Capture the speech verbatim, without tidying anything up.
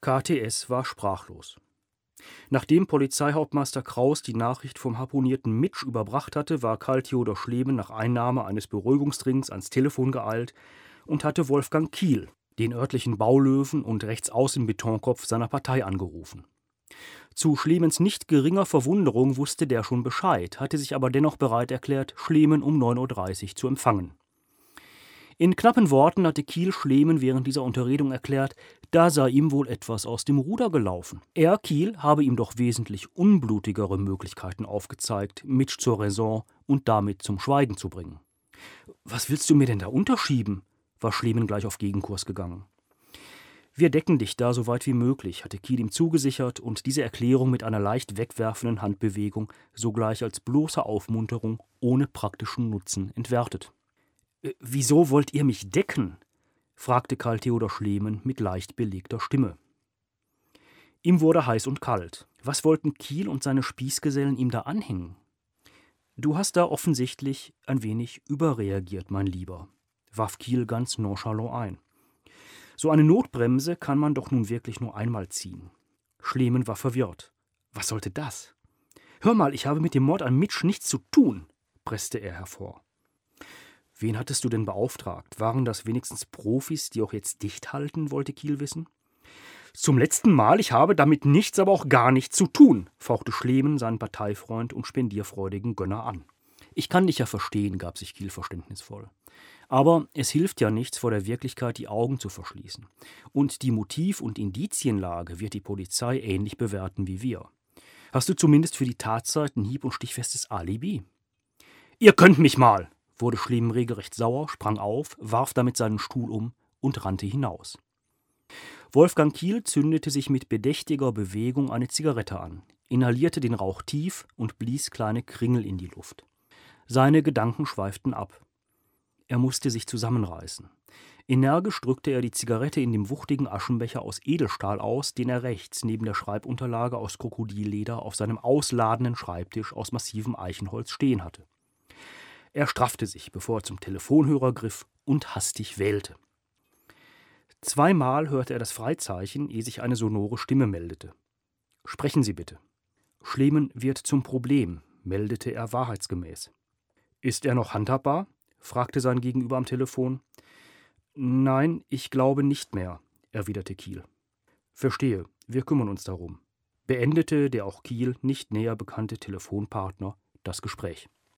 K T S war sprachlos. Nachdem Polizeihauptmeister Kraus die Nachricht vom harpunierten Mitsch überbracht hatte, war Karl Theodor Schlemen nach Einnahme eines Beruhigungstrinks ans Telefon geeilt und hatte Wolfgang Kiel, den örtlichen Baulöwen und Rechtsaußen-Betonkopf seiner Partei, angerufen. Zu Schlemens nicht geringer Verwunderung wusste der schon Bescheid, hatte sich aber dennoch bereit erklärt, Schlemen um neun Uhr dreißig zu empfangen. In knappen Worten hatte Kiel Schlemen während dieser Unterredung erklärt, da sei ihm wohl etwas aus dem Ruder gelaufen. Er, Kiel, habe ihm doch wesentlich unblutigere Möglichkeiten aufgezeigt, Mitsch zur Raison und damit zum Schweigen zu bringen. »Was willst du mir denn da unterschieben?« war Schlemen gleich auf Gegenkurs gegangen. »Wir decken dich da so weit wie möglich«, hatte Kiel ihm zugesichert und diese Erklärung mit einer leicht wegwerfenden Handbewegung sogleich als bloße Aufmunterung ohne praktischen Nutzen entwertet. »Wieso wollt ihr mich decken?« fragte Karl Theodor Schlemen mit leicht belegter Stimme. Ihm wurde heiß und kalt. Was wollten Kiel und seine Spießgesellen ihm da anhängen? »Du hast da offensichtlich ein wenig überreagiert, mein Lieber«, warf Kiel ganz nonchalant ein. »So eine Notbremse kann man doch nun wirklich nur einmal ziehen.« Schlemen war verwirrt. Was sollte das? »Hör mal, ich habe mit dem Mord an Mitsch nichts zu tun«, presste er hervor. »Wen hattest du denn beauftragt? Waren das wenigstens Profis, die auch jetzt dicht halten?«, wollte Kiel wissen. »Zum letzten Mal, ich habe damit nichts, aber auch gar nichts zu tun«, fauchte Schlemen seinen Parteifreund und spendierfreudigen Gönner an. »Ich kann dich ja verstehen«, gab sich Kiel verständnisvoll. »Aber es hilft ja nichts, vor der Wirklichkeit die Augen zu verschließen. Und die Motiv- und Indizienlage wird die Polizei ähnlich bewerten wie wir. Hast du zumindest für die Tatzeit ein hieb- und stichfestes Alibi?« »Ihr könnt mich mal«, wurde Schlemen regelrecht sauer, sprang auf, warf damit seinen Stuhl um und rannte hinaus. Wolfgang Kiel zündete sich mit bedächtiger Bewegung eine Zigarette an, inhalierte den Rauch tief und blies kleine Kringel in die Luft. Seine Gedanken schweiften ab. Er musste sich zusammenreißen. Energisch drückte er die Zigarette in dem wuchtigen Aschenbecher aus Edelstahl aus, den er rechts neben der Schreibunterlage aus Krokodilleder auf seinem ausladenden Schreibtisch aus massivem Eichenholz stehen hatte. Er straffte sich, bevor er zum Telefonhörer griff und hastig wählte. Zweimal hörte er das Freizeichen, ehe sich eine sonore Stimme meldete. »Sprechen Sie bitte.« »Schlemen wird zum Problem«, meldete er wahrheitsgemäß. »Ist er noch handhabbar?« fragte sein Gegenüber am Telefon. »Nein, ich glaube nicht mehr«, erwiderte Kiel. »Verstehe, wir kümmern uns darum«, beendete der auch Kiel nicht näher bekannte Telefonpartner das Gespräch.